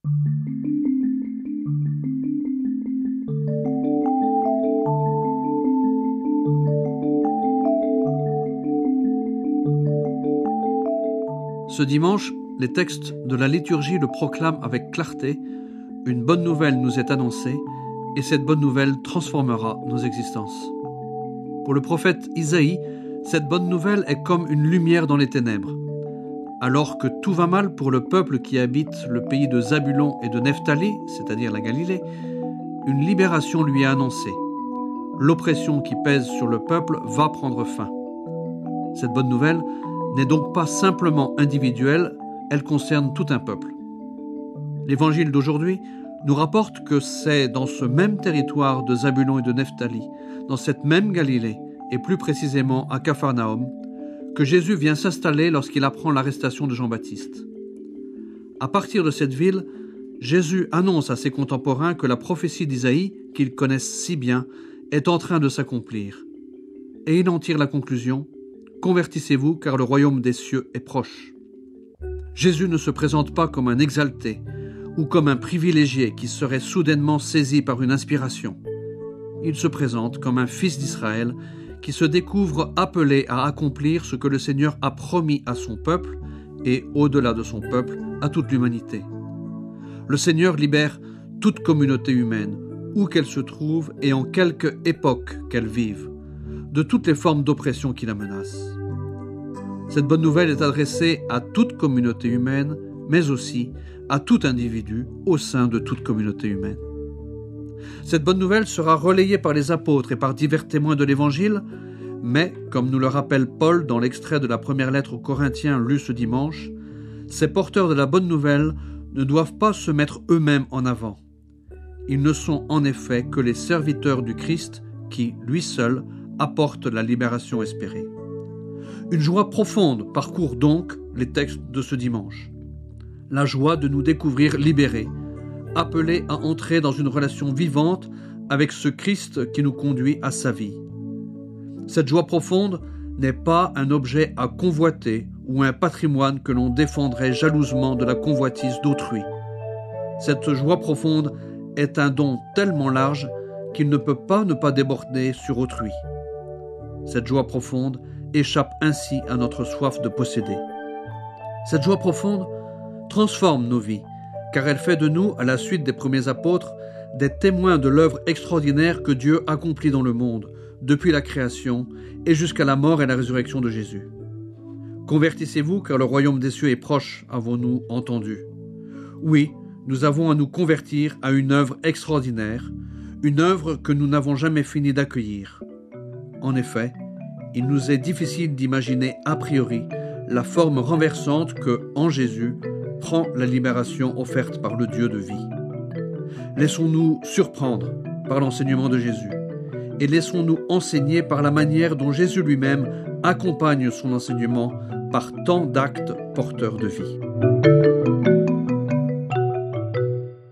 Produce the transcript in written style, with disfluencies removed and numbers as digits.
Ce dimanche, les textes de la liturgie le proclament avec clarté. Une bonne nouvelle nous est annoncée et cette bonne nouvelle transformera nos existences. Pour le prophète Isaïe, cette bonne nouvelle est comme une lumière dans les ténèbres. Alors que tout va mal pour le peuple qui habite le pays de Zabulon et de Nephtali, c'est-à-dire la Galilée, une libération lui est annoncée. L'oppression qui pèse sur le peuple va prendre fin. Cette bonne nouvelle n'est donc pas simplement individuelle, elle concerne tout un peuple. L'évangile d'aujourd'hui nous rapporte que c'est dans ce même territoire de Zabulon et de Nephtali, dans cette même Galilée, et plus précisément à Capharnaüm, que Jésus vient s'installer lorsqu'il apprend l'arrestation de Jean-Baptiste. À partir de cette ville, Jésus annonce à ses contemporains que la prophétie d'Isaïe, qu'ils connaissent si bien, est en train de s'accomplir. Et il en tire la conclusion: convertissez-vous car le royaume des cieux est proche. Jésus ne se présente pas comme un exalté ou comme un privilégié qui serait soudainement saisi par une inspiration. Il se présente comme un fils d'Israël qui se découvre appelé à accomplir ce que le Seigneur a promis à son peuple et, au-delà de son peuple, à toute l'humanité. Le Seigneur libère toute communauté humaine, où qu'elle se trouve et en quelque époque qu'elle vive, de toutes les formes d'oppression qui la menacent. Cette bonne nouvelle est adressée à toute communauté humaine, mais aussi à tout individu au sein de toute communauté humaine. Cette bonne nouvelle sera relayée par les apôtres et par divers témoins de l'Évangile, mais, comme nous le rappelle Paul dans l'extrait de la première lettre aux Corinthiens lu ce dimanche, ces porteurs de la bonne nouvelle ne doivent pas se mettre eux-mêmes en avant. Ils ne sont en effet que les serviteurs du Christ qui, lui seul, apporte la libération espérée. Une joie profonde parcourt donc les textes de ce dimanche. La joie de nous découvrir libérés, appelés à entrer dans une relation vivante avec ce Christ qui nous conduit à sa vie. Cette joie profonde n'est pas un objet à convoiter ou un patrimoine que l'on défendrait jalousement de la convoitise d'autrui. Cette joie profonde est un don tellement large qu'il ne peut pas ne pas déborder sur autrui. Cette joie profonde échappe ainsi à notre soif de posséder. Cette joie profonde transforme nos vies, car elle fait de nous, à la suite des premiers apôtres, des témoins de l'œuvre extraordinaire que Dieu accomplit dans le monde, depuis la création et jusqu'à la mort et la résurrection de Jésus. Convertissez-vous, car le royaume des cieux est proche, avons-nous entendu. Oui, nous avons à nous convertir à une œuvre extraordinaire, une œuvre que nous n'avons jamais fini d'accueillir. En effet, il nous est difficile d'imaginer a priori la forme renversante que, en Jésus, prend la libération offerte par le Dieu de vie. Laissons-nous surprendre par l'enseignement de Jésus et laissons-nous enseigner par la manière dont Jésus lui-même accompagne son enseignement par tant d'actes porteurs de vie.